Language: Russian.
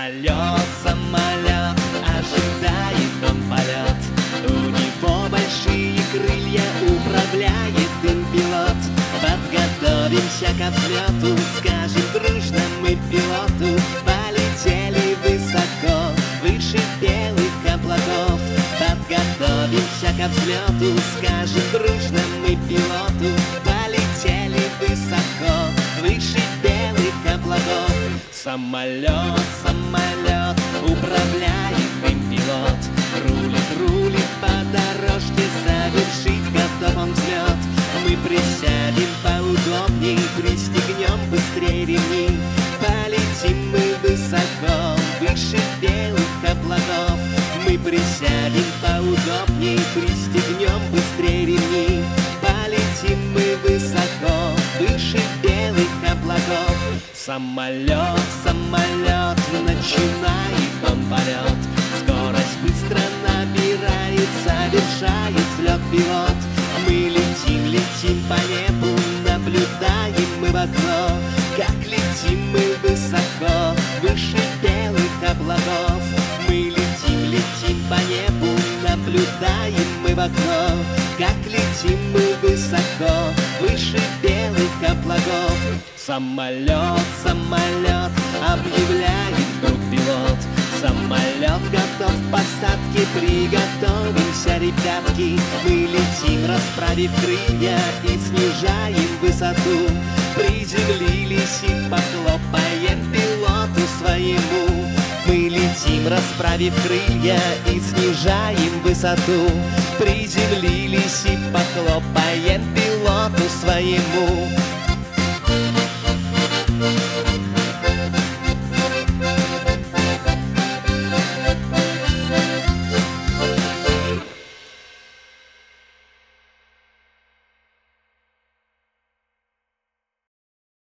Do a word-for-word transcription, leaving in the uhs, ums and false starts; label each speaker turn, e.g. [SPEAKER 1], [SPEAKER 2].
[SPEAKER 1] Самолет, самолет, ожидает он полет. У него большие крылья, управляет им пилот. Подготовимся ко взлету, скажем дружно мы пилоту. Полетели высоко, выше белых облаков. Подготовимся ко взлету, скажем дружно мы пилоту. Полетели высоко, выше белых облаков. Самолет, самолет, управляет им пилот. Рулит, рулит по дорожке, завершить готов он взлет. Мы присядем поудобней, пристегнем быстрее ремни. Полетим мы высоко, выше белых облаков. Мы присядем поудобней, пристегнем быстрее ремни. Полетим мы высоко, выше белых облаков. Самолет, самолет, начинает он полет. Скорость быстро набирает, совершает взлет пилот. Мы летим, летим по небу, наблюдаем мы в окно. Как летим мы высоко, выше белых облаков. Мы летим, летим по небу, наблюдаем мы в окно. Как летим мы высоко, выше белых облаков. Самолет, самолет, объявляет вдруг пилот. Самолет готов к посадке, приготовимся, ребятки. Мы летим, расправив крылья, и снижаем высоту. Приземлились и похлопаем пилоту своему. Мы летим, расправив крылья, и снижаем высоту. Приземлились и похлопаем пилоту своему.